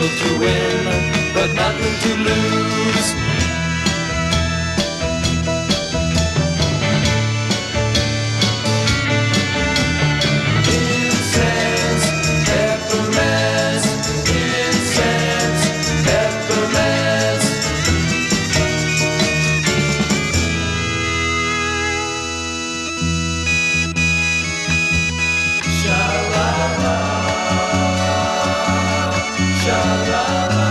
world to win, but nothing to lose. Incense, peppermints, incense, peppermints. Sha-la-la, sha-la-la,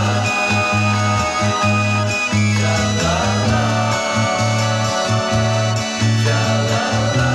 sha-la-la, sha-la-la,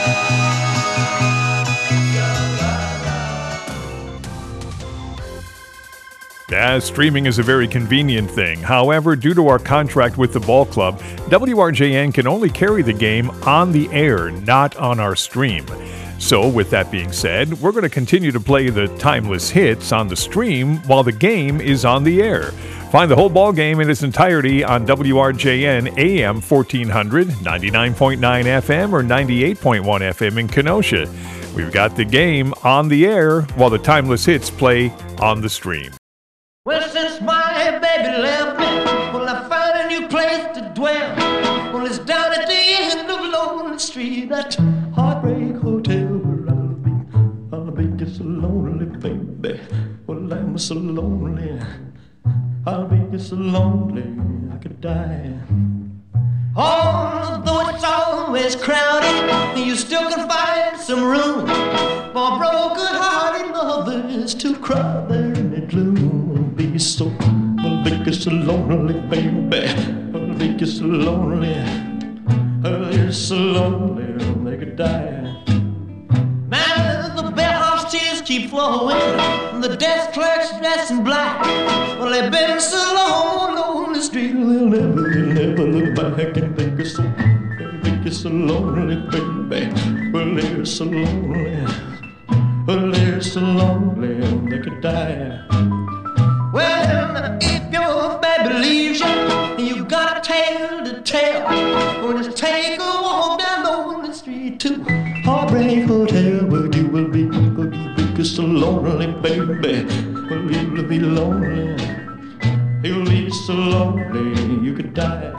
sha-la-la. Yeah, streaming is a very convenient thing. However, due to our contract with the ball club, WRJN can only carry the game on the air, not on our stream. So, with that being said, we're going to continue to play the timeless hits on the stream while the game is on the air. Find the whole ball game in its entirety on WRJN AM 1400, 99.9 FM, or 98.1 FM in Kenosha. We've got the game on the air while the timeless hits play on the stream. Well, since my baby left me, well, I found a new place to dwell. Well, it's down at the end of Lonely Street, that Heartbreak Hotel where I'll be just so lonely, baby. Well, I'm so lonely, I'll be just so lonely, I could die. Although it's always crowded, you still can find some room for broken-hearted lovers to cry there in the gloom. Be so, well, be so lonely, baby. Well, be so lonely, you're so lonely, they could die. Now the bellhop's tears keep flowing, the desk clerk's dressed in black. Well, they've been so long on the street, they'll never look back and think it's so, you're so lonely, baby. Well, they're so lonely, well, they're so lonely, they could die. Well, if your baby leaves you, you got a tale to tell. Well, just take a walk down Lonely Street to Heartbreak Hotel, where you will be so lonely, baby. Well, you'll be lonely, you'll be so lonely, you could die.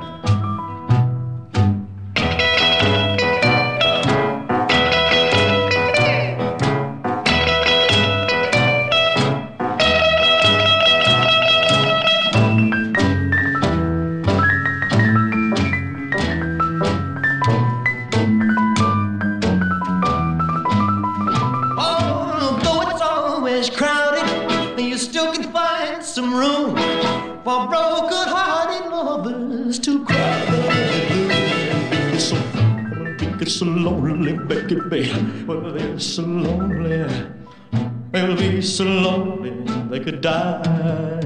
Some room for broken-hearted lovers to cry. Be so lonely, baby. Well, they're so lonely. They'll be so lonely they could die.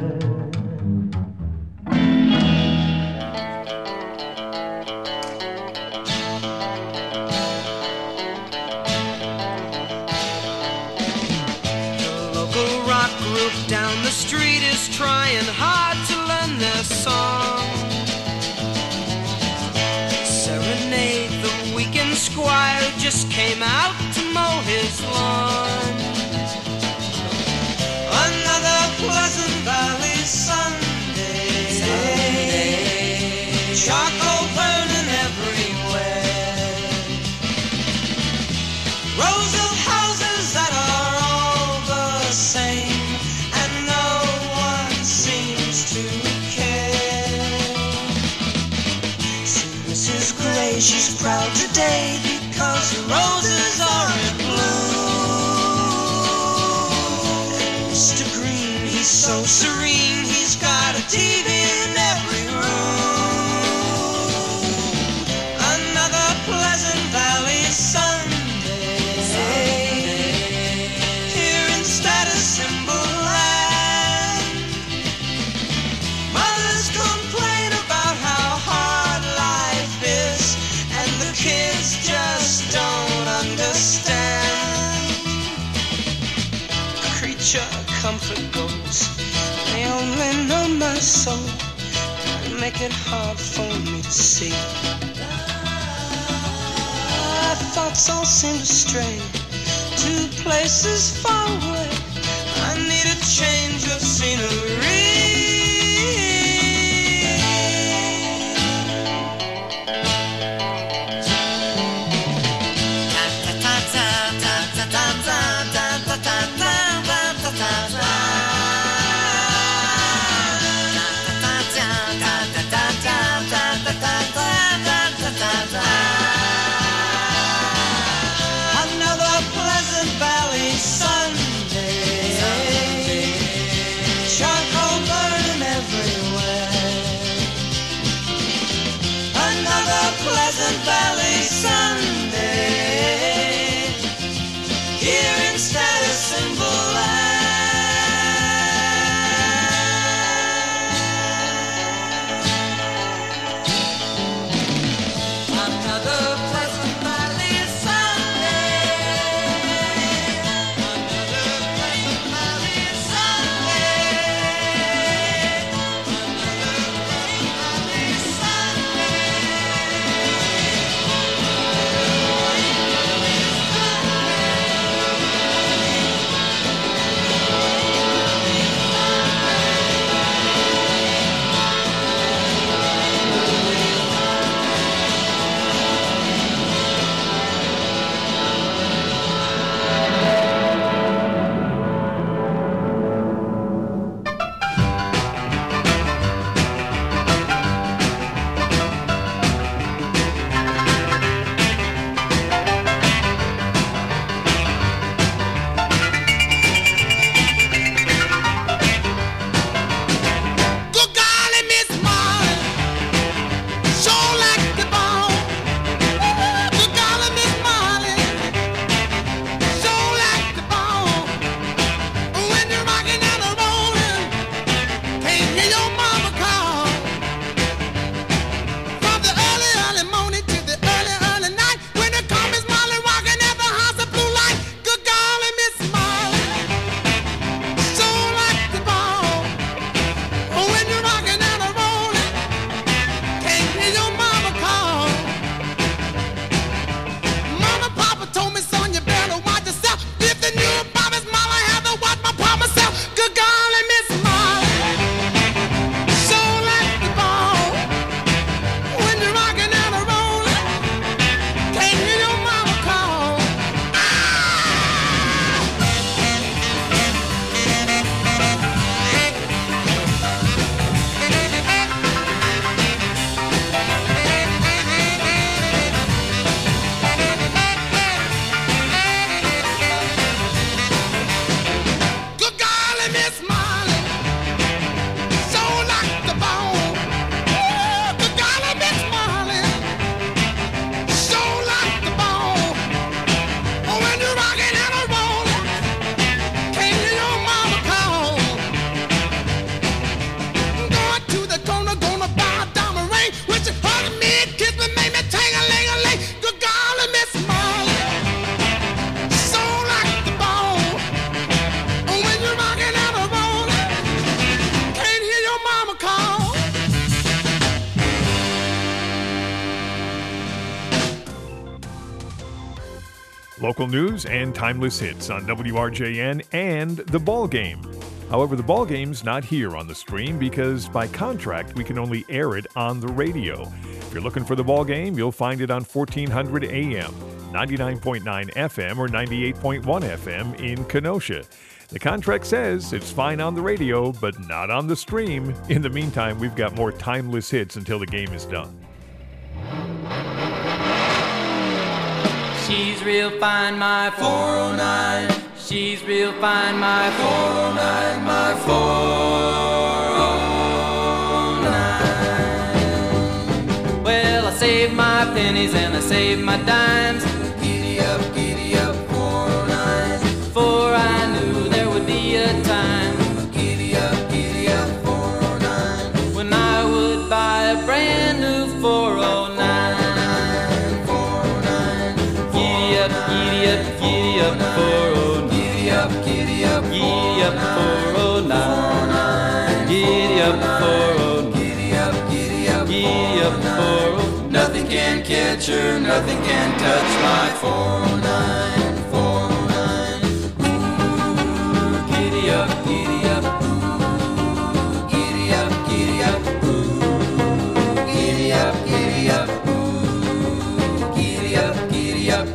Down the street is trying hard to learn their song. Serenade the weekend squire who just came out to mow his lawn. Another Pleasant Valley Sunday. Charcoal burning everywhere. Rows of houses that are all the same. She's proud today because the roses are in bloom. And Mr. Green, he's so serene, he's got a TV in every room. Another Pleasant Valley Sunday. Here in Status Symbol Land, mothers complain about how hard life is. Kids just don't understand. Creature comfort goes, they only know my soul and make it hard for me to see. My thoughts all seem to stray to places far away. I need a change of scenery. Local news and timeless hits on WRJN and The Ball Game. However, The Ball Game's not here on the stream because by contract we can only air it on the radio. If you're looking for The Ball Game, you'll find it on 1400 AM, 99.9 FM, or 98.1 FM in Kenosha. The contract says it's fine on the radio, but not on the stream. In the meantime, we've got more timeless hits until the game is done. She's real fine, my 409. She's real fine, my 409, my 409. Well, I saved my pennies and I saved my dimes. Giddy up, 409. For I knew there would be a time. Giddy up, 409. When I would buy a brand new 409. Giddy up, 409. Giddy up, 409. Giddy up, 409. Giddy up, 409. Nothing can catch her, nothing can touch my 409. 409. Ooh, giddy up, ooh. Giddy up, ooh. Giddy up, ooh. Giddy up.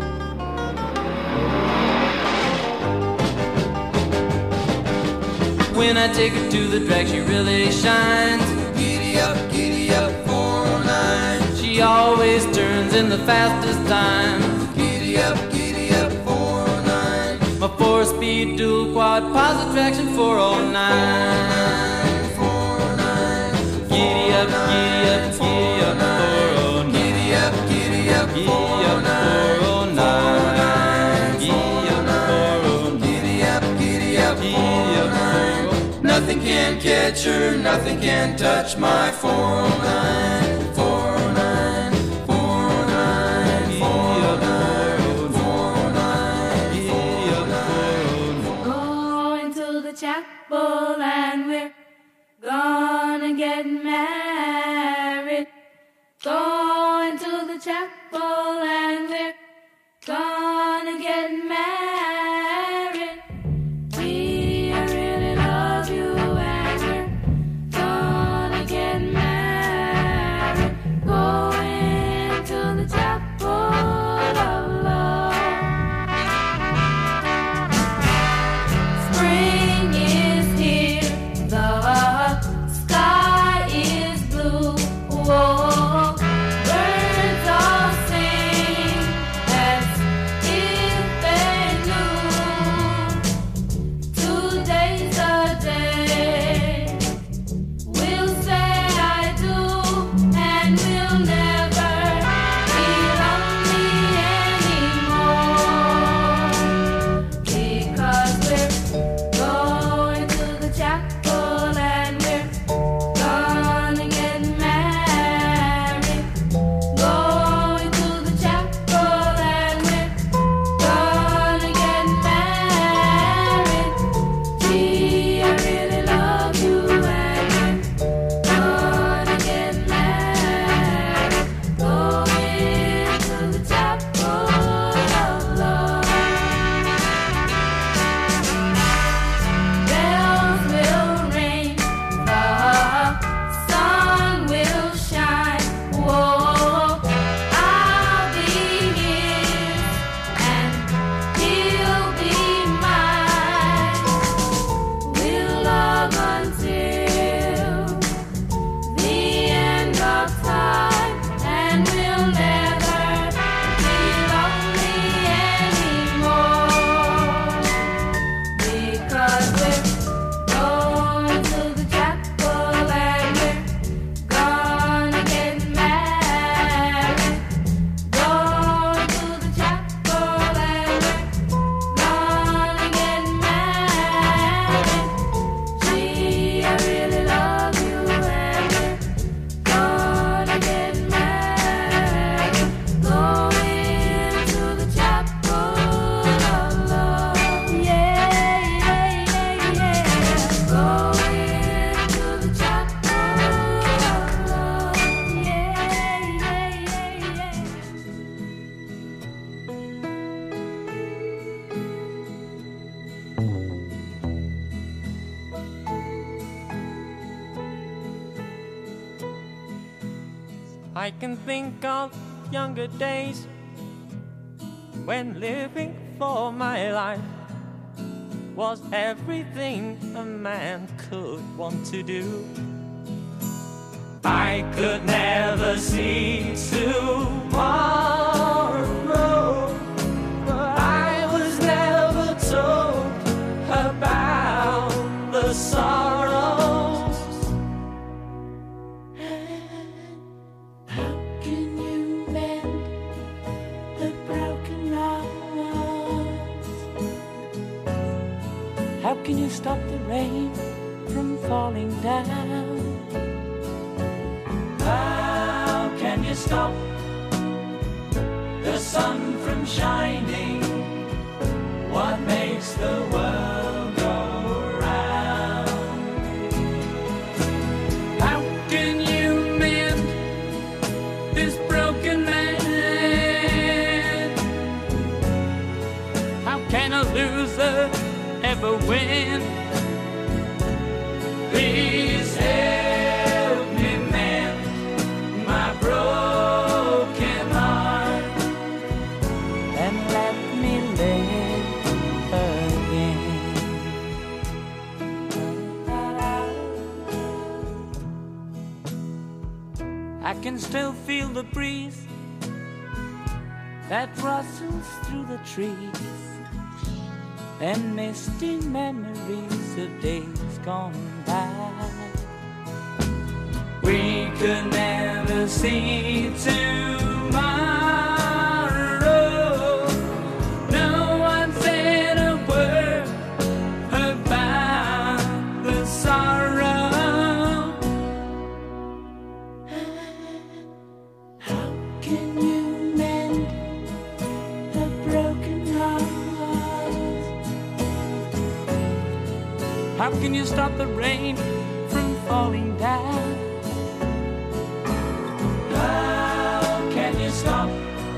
When I take her to the drag, she really shines. Giddy up, 409. She always turns in the fastest time. Giddy up, 409. My 4-speed dual quad positive traction 409. 409. Giddy up, 409. Giddy up, 409. Giddy up, 409. Nothing can catch her, nothing can touch my 409. 409. 409. 409. Going to the chapel and we're gonna get married. Going to the chapel and we're gonna get married. We really love you and we're gonna get married. I can think of younger days when living for my life was everything a man could want to do. I could never see tomorrow, but I was never told about the sorrows. How can you mend the broken hearts? How can you stop the rain from falling down? How can you stop the sun from shining? What makes the world go round? How can you mend this broken man? How can a loser ever win? Please help me mend my broken heart and let me live again. I can still feel the breeze that rustles through the trees and misty memories of days gone by. We could never see tomorrow. No one said a word about the sorrow. How can you mend a broken heart? How can you stop the rain from falling down? How can you stop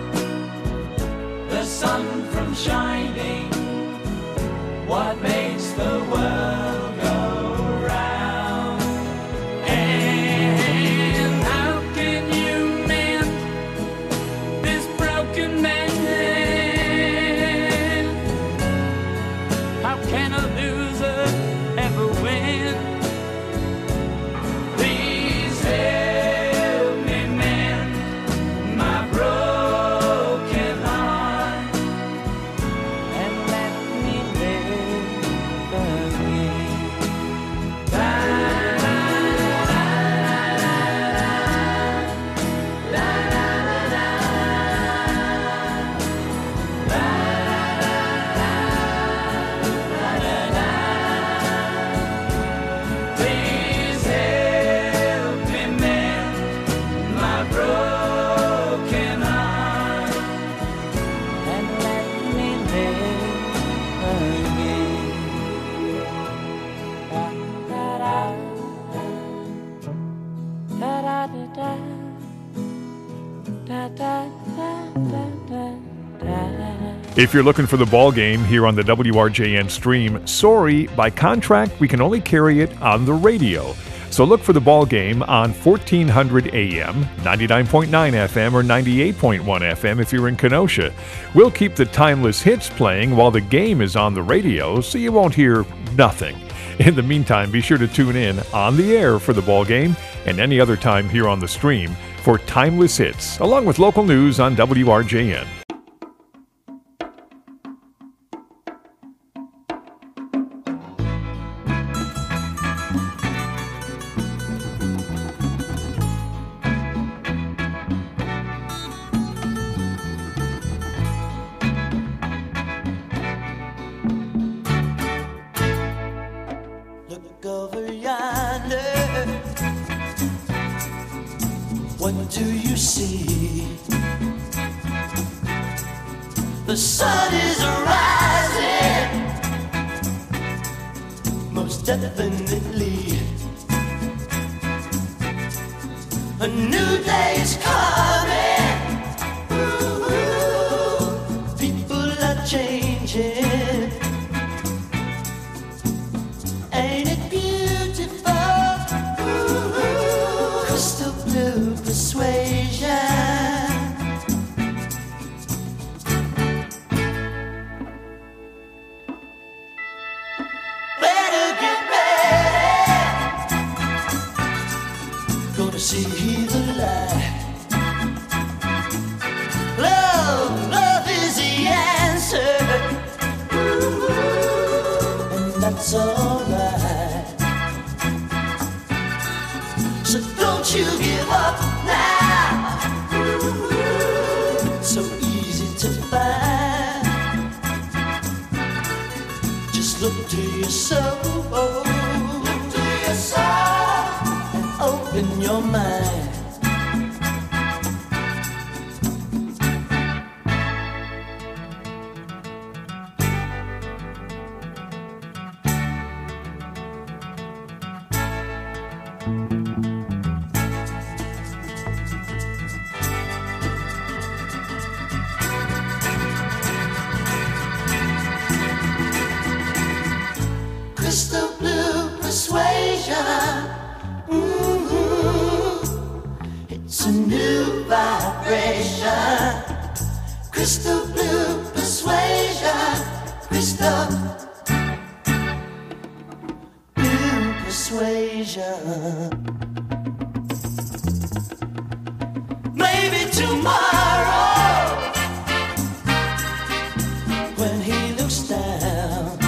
the sun from shining? What makes the world go round? And how can you mend this broken man? How can a loser ever win? Please help me mend my broken heart and let me live again. Please help me mend my broken heart and let me live again. Da da da da da da da da da da da. If you're looking for the ball game here on the WRJN stream, sorry, by contract we can only carry it on the radio. So look for the ball game on 1400 AM, 99.9 FM, or 98.1 FM if you're in Kenosha. We'll keep the timeless hits playing while the game is on the radio, so you won't hear nothing. In the meantime, be sure to tune in on the air for the ball game and any other time here on the stream for timeless hits, along with local news on WRJN. Look over yonder. What do you see? The sun is rising, most definitely. A new day's coming. Ooh, people are changing. Ain't it beautiful? Ooh, crystal blue persuasion. gonna see the light. Love is the answer, and that's alright. So don't you give up now. So easy to find. Just look to your soul, look to your soul, and open your mind. Crystal blue persuasion. It's a new vibration. Crystal blue persuasion. Crystal blue persuasion. Maybe tomorrow, when he looks down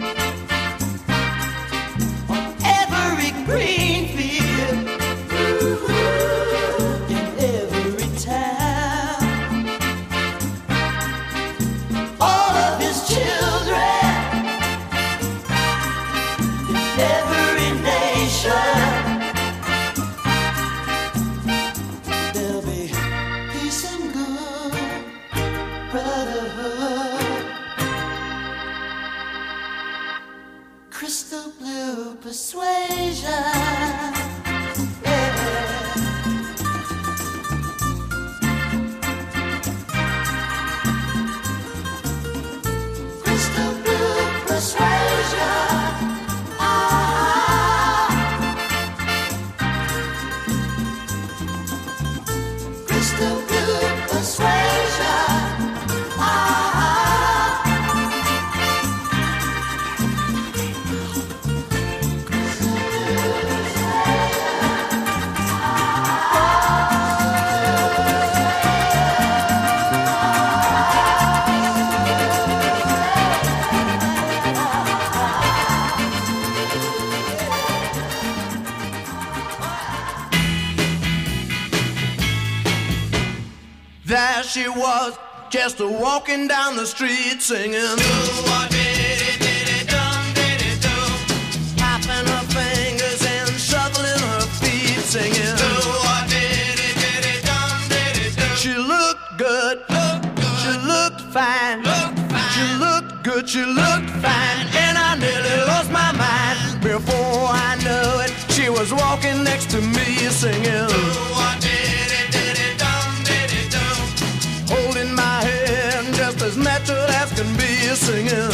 on every green field in every town, all of his children in every nation, there'll be peace and good brotherhood. Crystal blue persuasion. Yeah. Crystal blue persuasion. Crystal blue persuasion. There she was, just walking down the street singing. Tapping her fingers and shuffling her feet singing. She looked good, she looked fine, she looked good, she looked fine, and I nearly lost my mind. Before I knew it, she was walking next to me singing. Holding my hand just as natural as can be singing.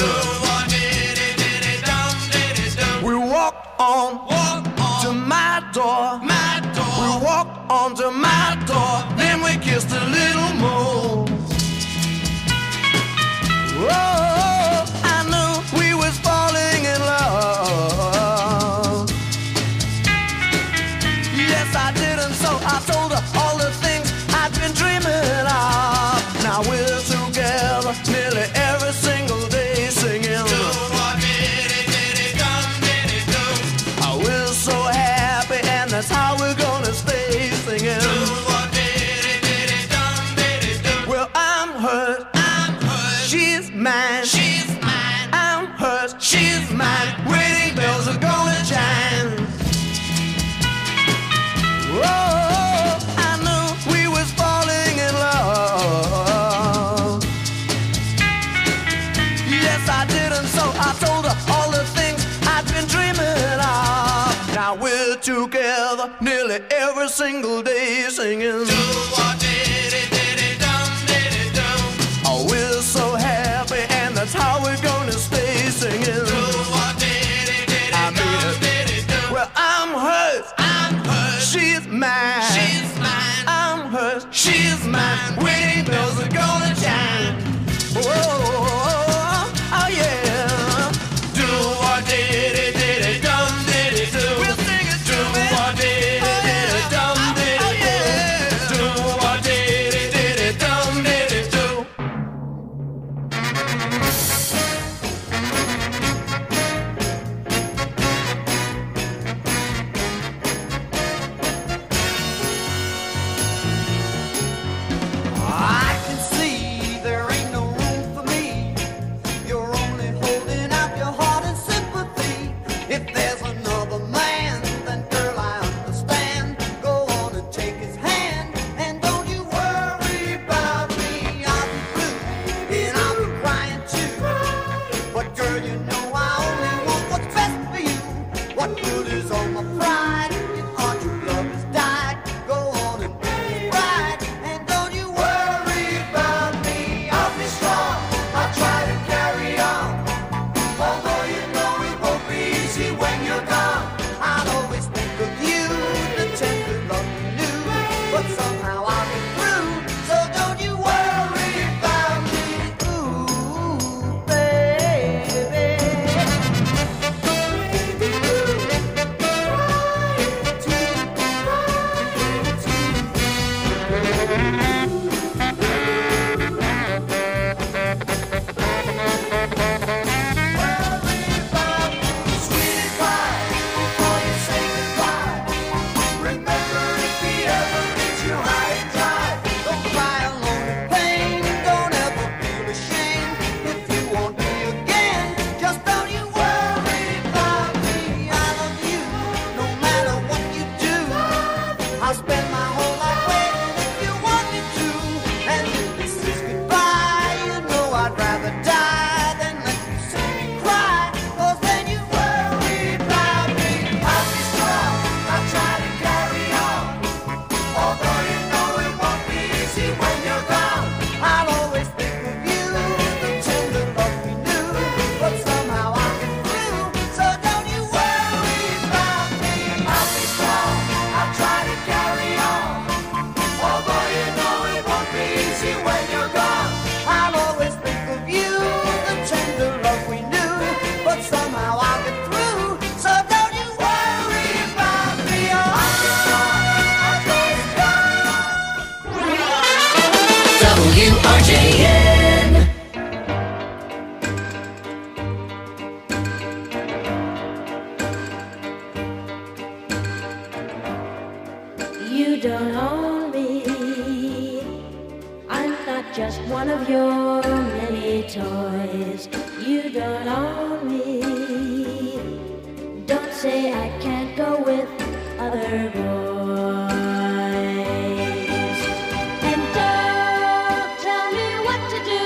We walked on to my door. We walked on to my door. Then we kissed a little more. Oh, I knew we was falling in love. Yes, I did, and so I told her all the things I've been dreaming of. Now we're together nearly every single day singing. We're so happy, and that's how we're gonna stay singing. Well, I'm hers, she's mine, I'm hers, she's mine. Wedding bells are gonna chime. Oh, I knew we was falling in love. Yes, I did, and so I told her all the things I've been dreaming of. Now we're together nearly every single day singing. Oh, we're so happy, and that's how we're gonna stay singing. I mean it. Well, I'm hers, she's mine, I'm hers, she's mine. Wedding bells are gonna chime. Oh, oh yeah. Do what did it dum did it do. We'll sing it. Do what did it dum WRJN. You don't own me. I'm not just one of your many toys. You don't own me. Don't say I can't go with other boys. And don't tell me what to do.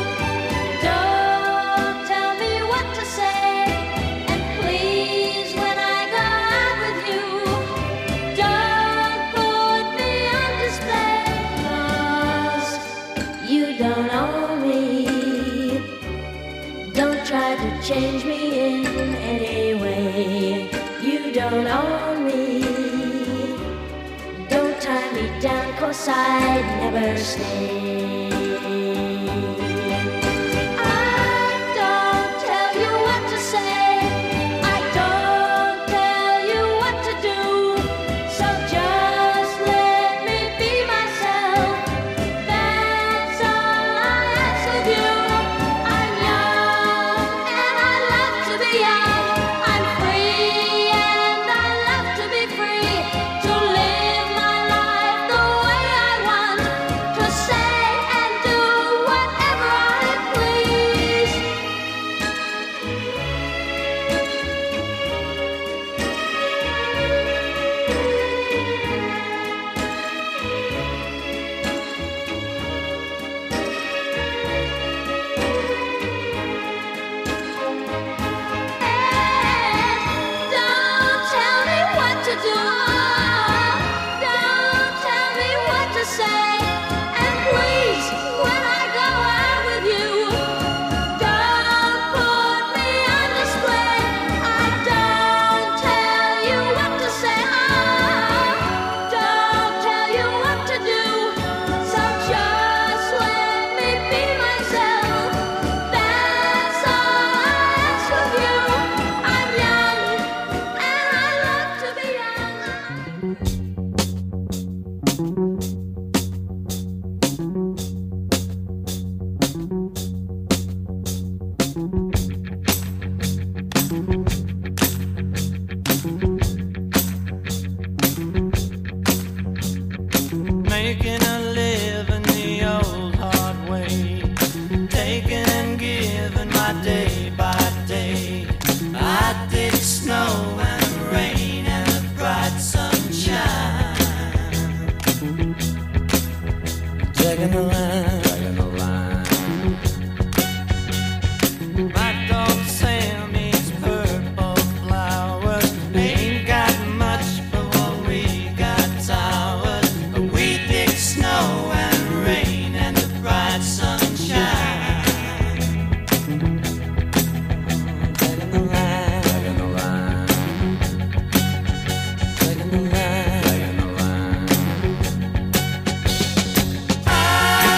Don't tell me what to say. And please, when I go out with you, don't put me on display. 'Cause you don't own me. Don't try to change me in any way. You don't own me. Don't tie me down, 'cause I'd never stay. I don't tell you what to say. I don't tell you what to do. So just let me be myself. That's all I ask of you. I'm young and I love to be young. I'm free and I love to be free. To live my life the way I want. To say and do whatever I please. Don't tell me what to do. Don't tell me what to say. And please, when I go out with you, don't put me on display. I don't tell you what to say. Don't tell you what to do. So just let me be myself. That's all I ask of you. I'm young and I love to be young. Making a living the old hard way, taking and giving my day by day. I did snow and rain and the bright sunshine. Dragging the line, dragging the line. My dog Sam eats purple flowers. Ain't got much, but what we got towers. We dig snow and rain and the bright sunshine. Dragging the line, dragging the line. Dragging the line, dragging the line.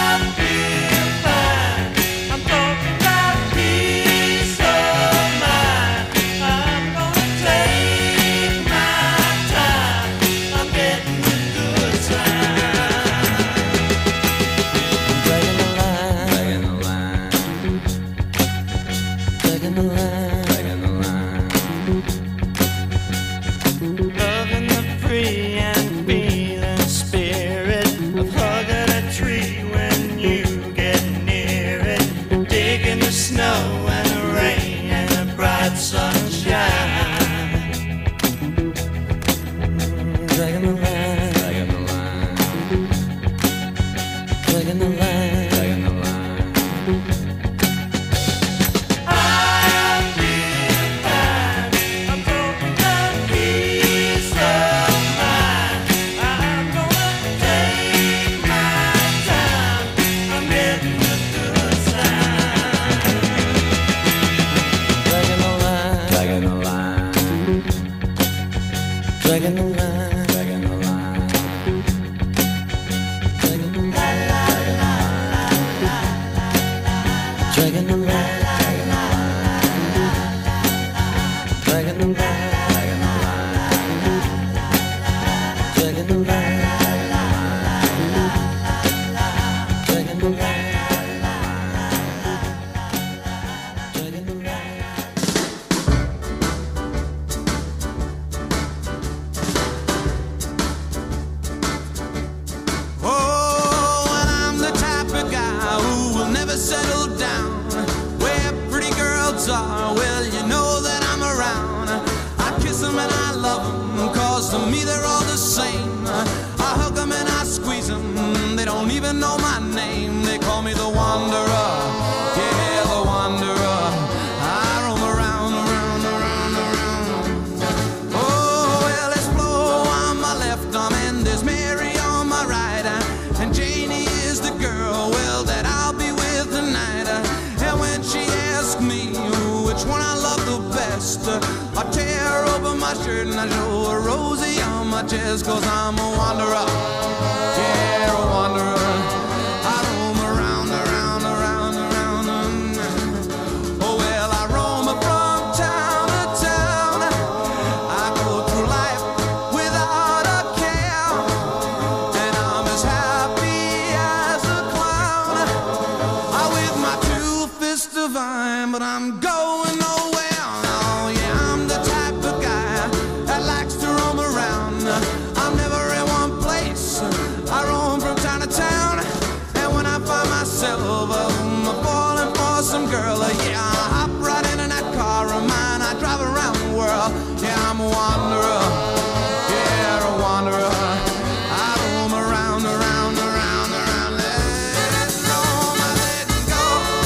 left, and there's Mary on my right, and Janie is the girl, well, that I'll be with tonight. And when she asks me which one I love the best, I tear open my shirt and I show her Rosie on my chest, 'cause I'm a wanderer, yeah, a wanderer. I roam around, around, around, around, oh well, I roam from town to town. I go through life without a care, and I'm as happy as a clown. I with my two fists divine, but I'm going nowhere. Oh yeah, I'm the type of guy that likes to roam around. I'm never in one place. I roam from town to town, and when I find myself falling for some girl, yeah, I hop right into that car of mine. I drive around the world. Yeah, I'm a wanderer. Yeah, a wanderer. I roam around, around, around, around. Let it go, let it go.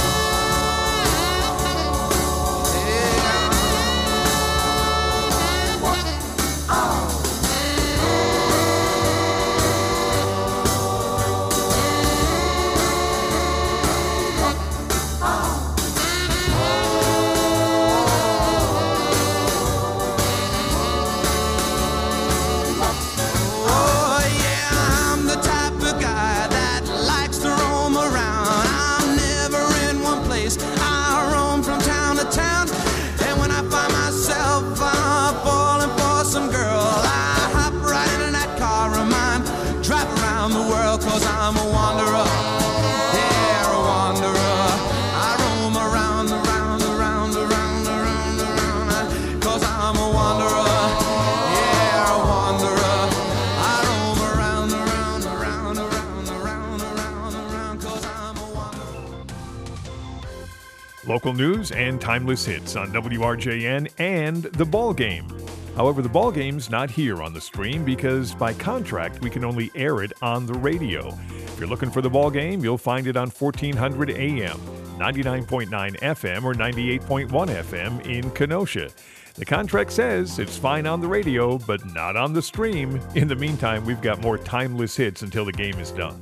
Oh yeah, I'm the type of guy that likes to roam around. I'm never in one place. I roam from town to town, and when I find myself falling for some girl, I hop right into that car of mine, drive around the world, 'cause I'm a wanderer. Yeah, a wanderer. I roam around, around, around, around, around, around, 'cause I'm a wanderer. Yeah, a wanderer. I roam around, around, around, around, around, around, around, 'cause I'm a wanderer. Local news and timeless hits on WRJN and The Ball Game. However, The Ball Game's not here on the stream because by contract we can only air it on the radio. If you're looking for The Ball Game, you'll find it on 1400 AM, 99.9 FM, or 98.1 FM in Kenosha. The contract says it's fine on the radio, but not on the stream. In the meantime, we've got more timeless hits until the game is done.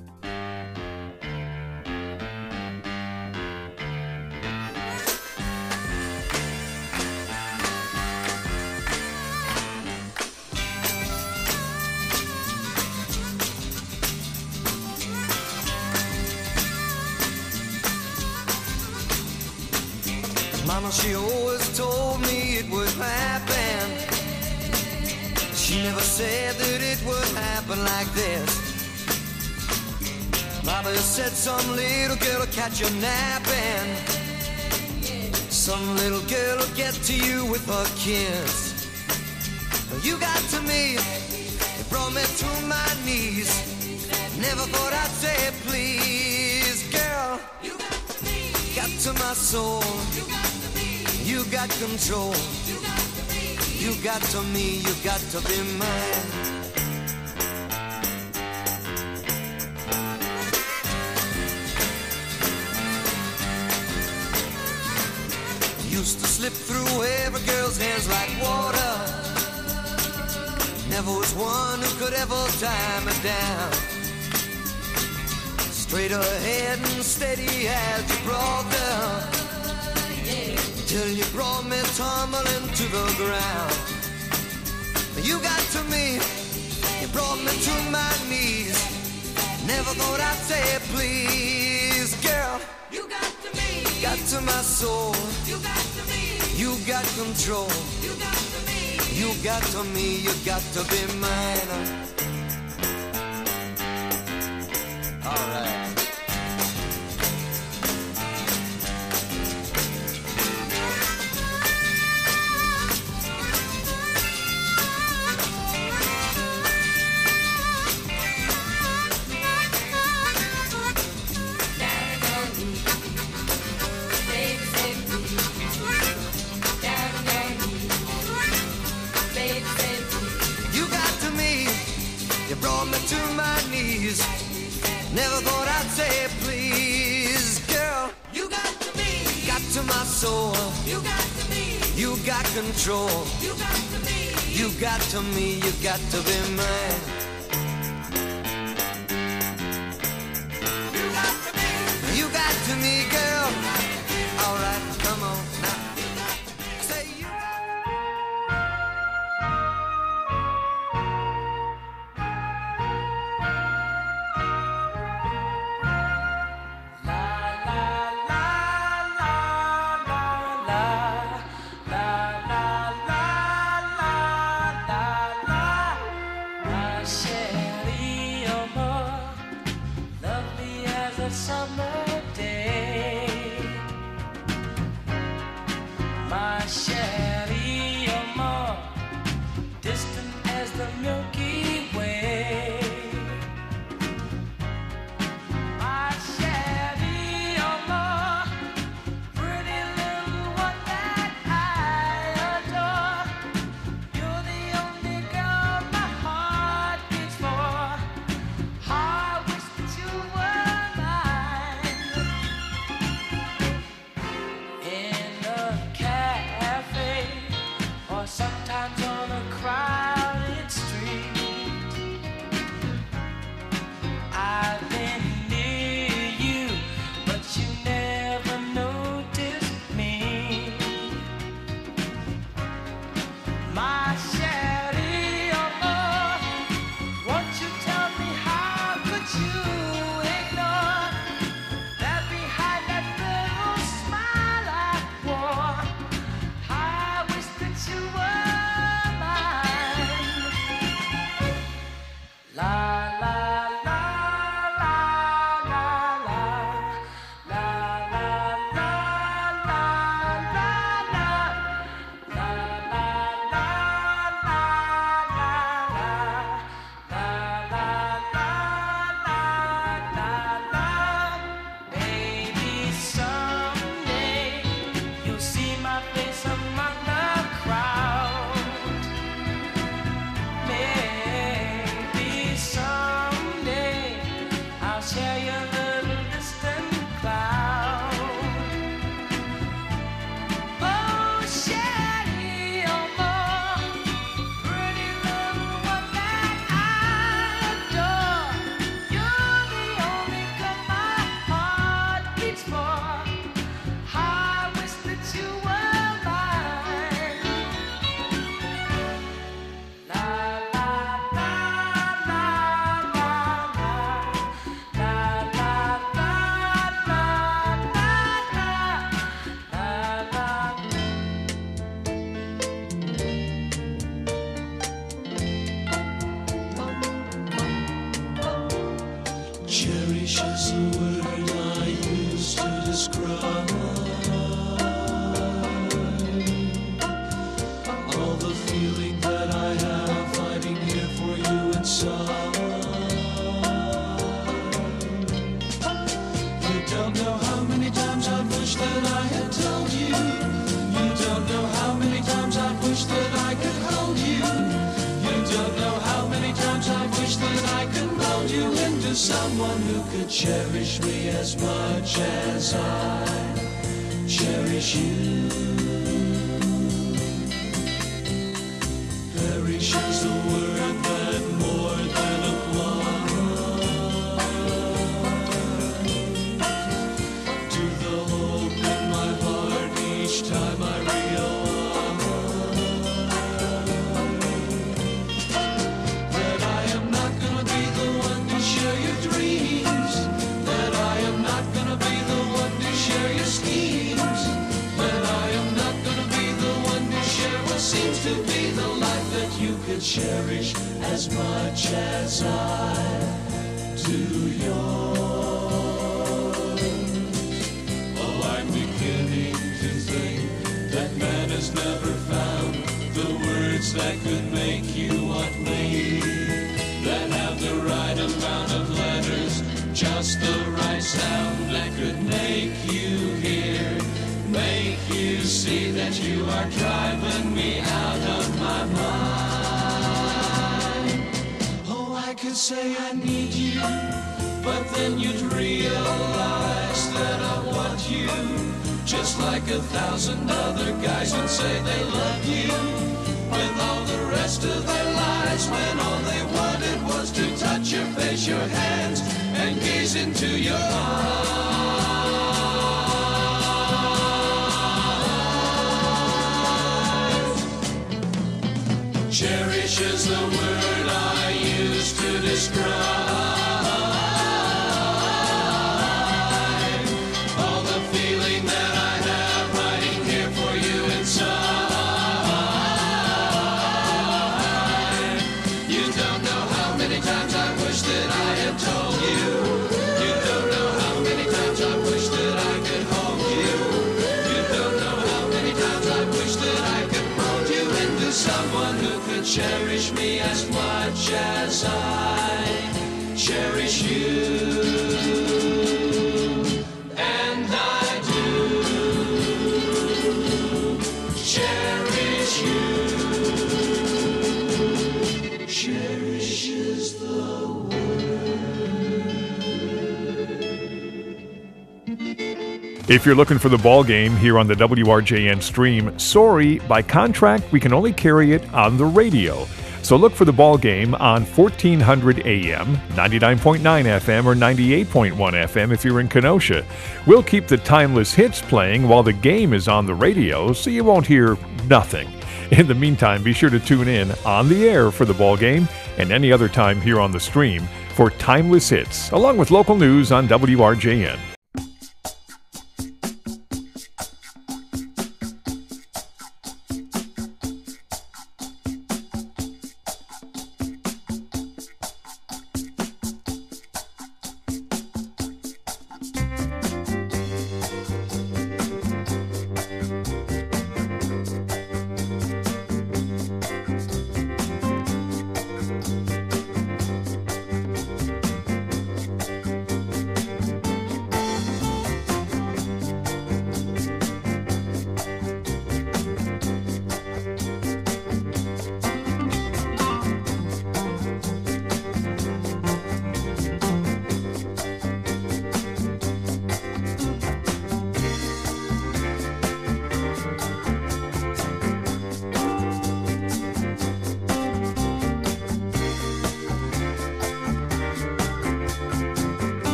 Mama, she always told me it would happen. She never said that it would happen like this. Mama said some little girl will catch you napping. Some little girl will get to you with her kiss. You got to me, it brought me to my knees. Never thought I'd say please, girl. You got to me, got to my soul. You got control. You got to me, you got to be mine. Used to slip through every girl's hands like water. Never was one who could ever tie me down. Straight ahead and steady as you brought them, till you brought me tumbling to the ground. You got to me, you brought me to my knees. Never thought I'd say please, girl. You got to me, got to my soul. You got to me, you got control. You got to me, you got to me, you got to be mine. All right. Brought me to my knees. Never thought I'd say please, girl. You got to me, got to my soul. You got to me, you got control. You got to me, you got to me, you got to be mine. Shelly, you're more lovely as a summer day. My Shelly, you're more distant as the Milky Way. My Shelly, you're more pretty little one that I adore. You're the only girl my heart beats for. I wish that you were mine. In a cafe, or sometimes on a crowded street, I've been near you, but you never noticed me. My Shelly, oh Lord, won't you tell me how could you ignore that behind that little smile I wore? I wish that you were mine. La la la la la la la la la la la Baby, someday you'll see my face among the crowd. Maybe someday I'll share your little distant cloud. Oh, Shelly, oh, more pretty little one that I adore. You're the only girl my heart beats for. I wish that you were mine. La la la la la la la la la la la. Cherish is the word I use to describe all the feeling that I have hiding here for you inside. You don't know how many times I've wished that I had told you. You don't know how many times I've wished that I could hold you. You don't know how many times I've wished that I could mold you into someone who could cherish me as much as I cherish you. Perish is the word that more than applies to the hope in my heart each time I realize that I am not gonna be the one to share your dreams, that I am not gonna be the one to share your schemes, that I am not gonna be the one to share what seems to be the life that you could cherish as much as I do yours. Oh, I'm beginning to think that man has never found the words that could make you want me, that have the right amount of letters, just the right sound that could make you hear, make you see that you are driving me out of my mind. Oh, I could say I need you, but then you'd realize that I want you, just like 1,000 other guys would say they love you, with all the rest of their lives, when all they wanted was to touch your face, your hands, and gaze into your eyes. Cherish is the word I use to describe all the feeling that I have hiding here for you inside. You don't know how cherish you. And I do cherish you. Cherish is the If you're looking for the ball game here on the WRJN stream, sorry, by contract, we can only carry it on the radio. So look for the ball game on 1400 AM, 99.9 FM, or 98.1 FM if you're in Kenosha. We'll keep the timeless hits playing while the game is on the radio, so you won't hear nothing. In the meantime, be sure to tune in on the air for the ball game and any other time here on the stream for timeless hits, along with local news on WRJN.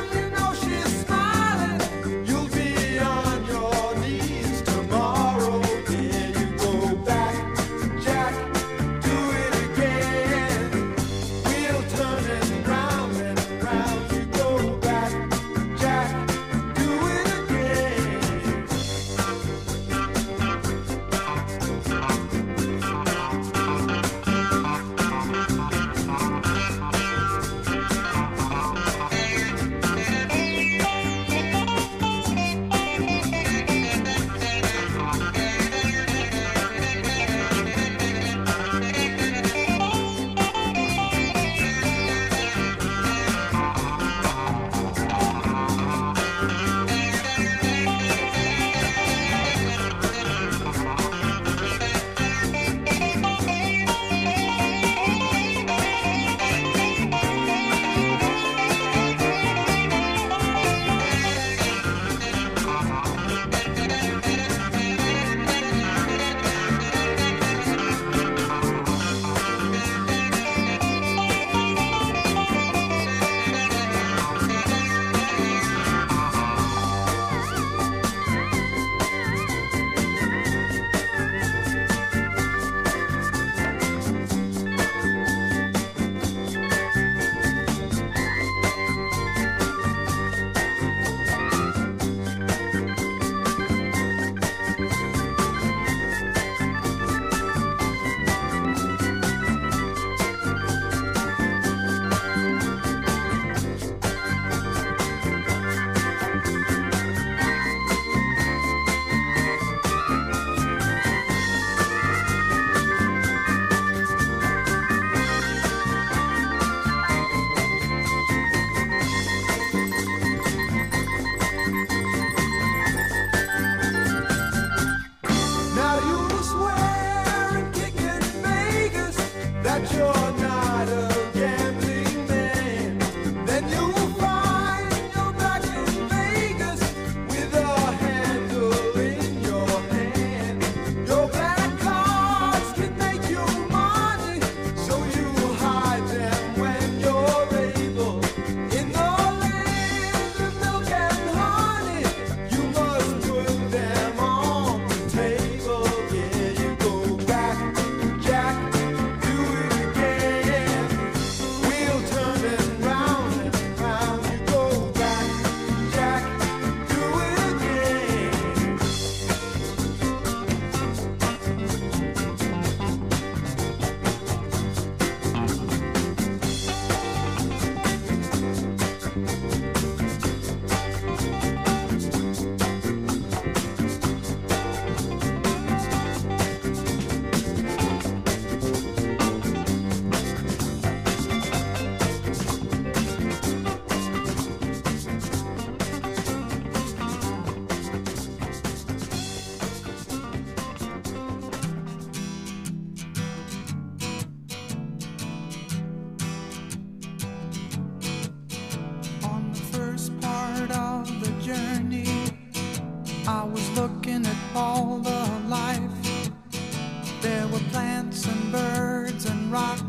tomorrow.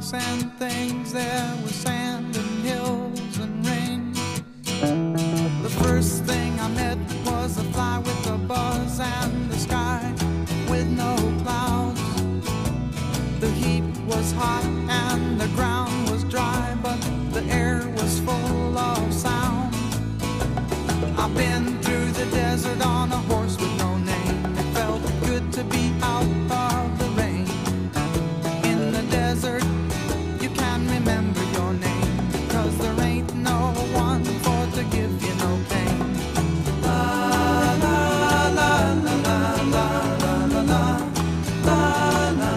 rocks and things, there was sand and hills and rain. The first thing I met was a fly with a buzz and the sky with no clouds. The heat was hot and the ground was dry, but the air was full of sound. I've been through the desert on a horse with no name. It felt good to be out of the rain. In the desert, you can remember your name, 'cause there ain't no one for to give you no pain. La la la la la la la la la la la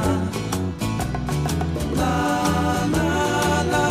la la la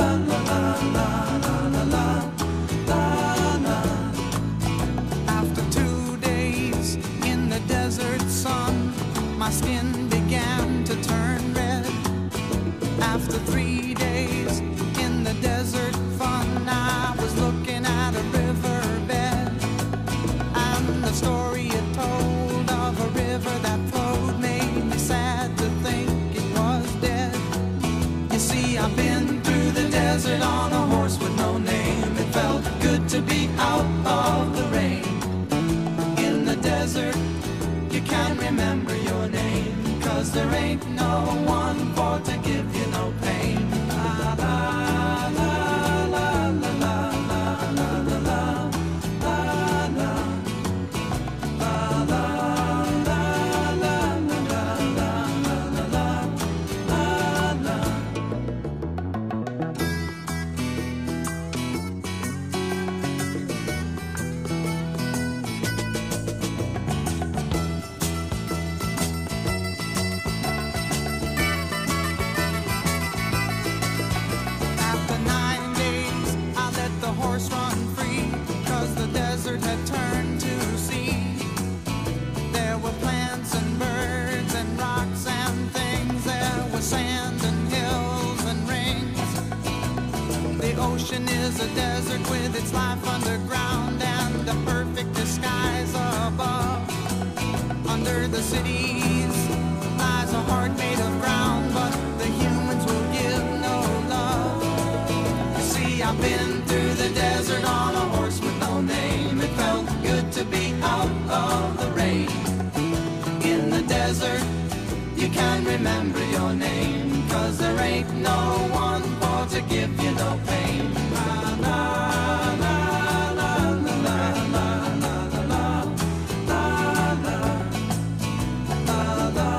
la la. After 2 days in the desert sun, my skin began to turn red. After 3 days in the desert fun, I was looking at a riverbed, and the story it told of a river that flowed made me sad to think it was dead. You see, I've been through the desert on a horse with no name. It felt good to be out of the rain. In the desert, you can't remember your name, 'cause there ain't no one for to give you no pain. La la la la la la la la la la la la la la la. After 9 days, I let the horse run free, 'cause the desert had turned to sea. There were plants and birds and rocks and things. There was sand and hills and rings. The ocean is a desert with its life underground and a perfect disguise above. Under the cities lies a heart made of ground, but the humans will give no love. You see, I've been through the desert on a horse with no name. It felt good to be out of the rain. In the desert, you can't remember your name, 'cause there ain't no one for to give you no pain. La la la la la la la la la la la la la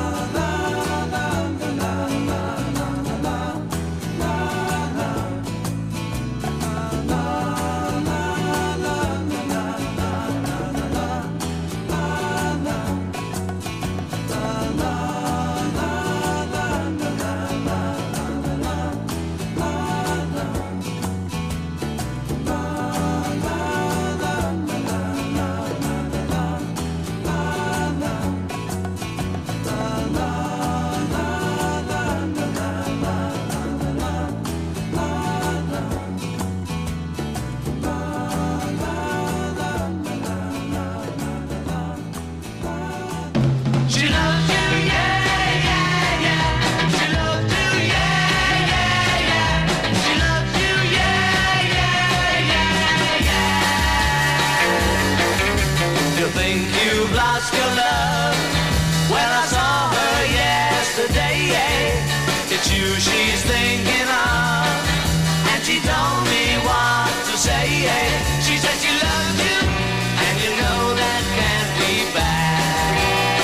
She loved you, yeah, yeah, yeah. She loved you, yeah, yeah, yeah. She loved you, yeah, yeah, yeah, yeah. You think you've lost your love? Well, I saw her yesterday. It's you she's thinking of, and she told me what to say. She said she loved you, and you know that can't be bad.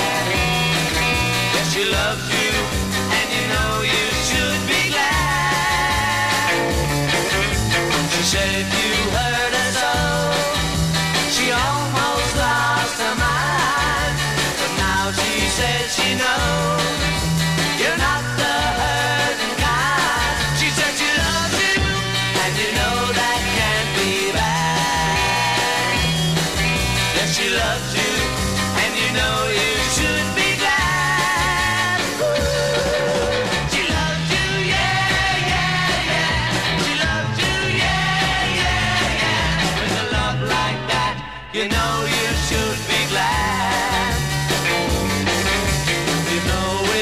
Yes, she loved you, and you know you should be glad. She said if you hurt her so, she almost lost her mind. But now she says she knows you're not the hurting kind. She said she loves you, and you know that can't be bad. Yes, she loves you, and you know you should be glad. She loved you, yeah, yeah, yeah. She loved you, yeah, yeah, yeah. With a love like that, you know you should be glad. You know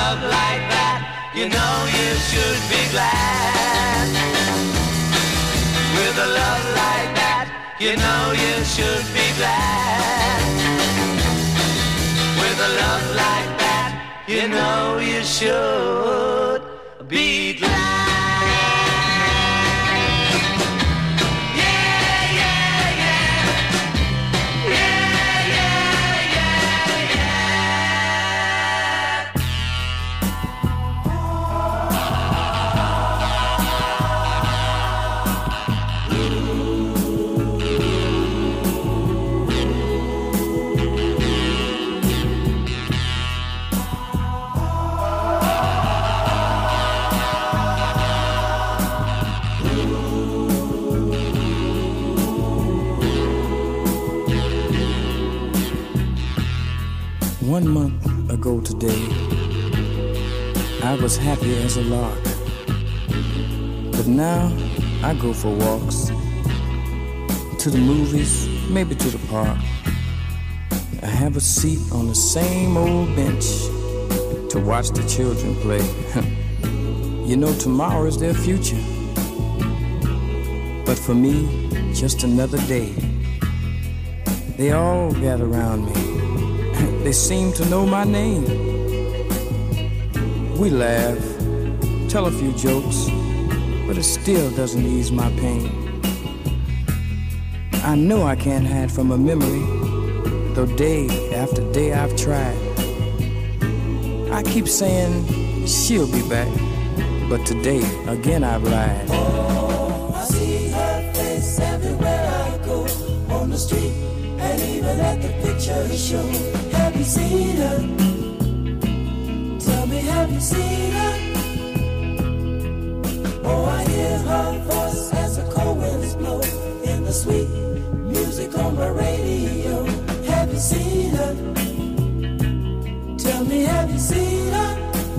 love like that, you know you should be glad. With a love like that, you know you should be glad. With a love like that, you know you should be glad. One month ago today, I was happy as a lark. But now I go for walks, to the movies, maybe to the park. I have a seat on the same old bench to watch the children play. You know, tomorrow is their future. But for me, just another day. They all gather around me. They seem to know my name. We laugh, tell a few jokes, but it still doesn't ease my pain. I know I can't hide from a memory, though day after day I've tried. I keep saying she'll be back, but today again I've lied. Oh, I see her face everywhere I go, on the street and even at the picture show. Have you seen her? Tell me, have you seen her? Oh, I hear her voice as the cold winds blow in the sweet music on my radio. Have you seen her? Tell me, have you seen her?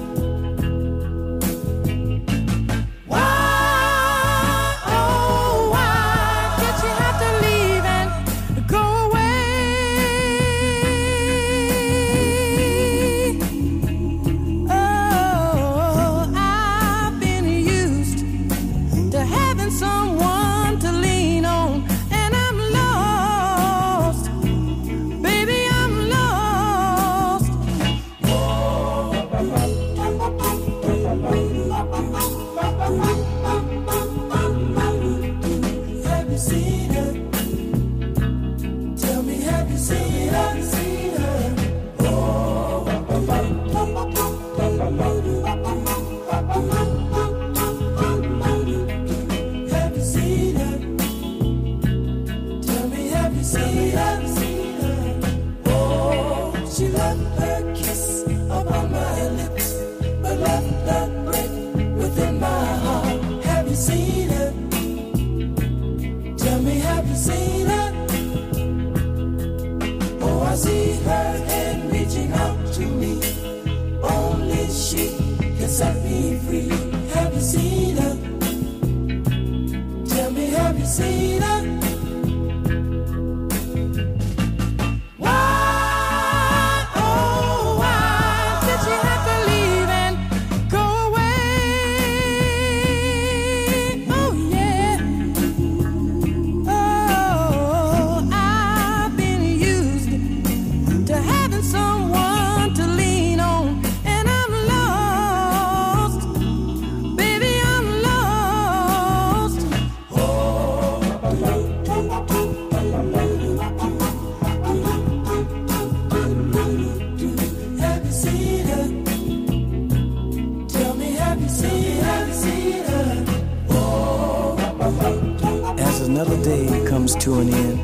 Another day comes to an end.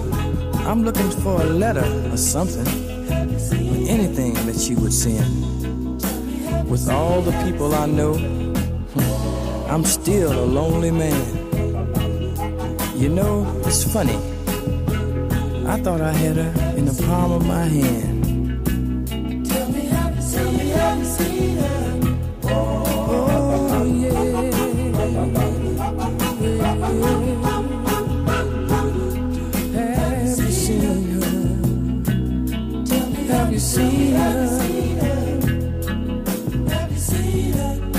I'm looking for a letter or something, or anything that she would send. With all the people I know, I'm still a lonely man. You know, it's funny. I thought I had her in the palm of my hand. Tell me, have you seen her? Oh, yeah. Have you seen her?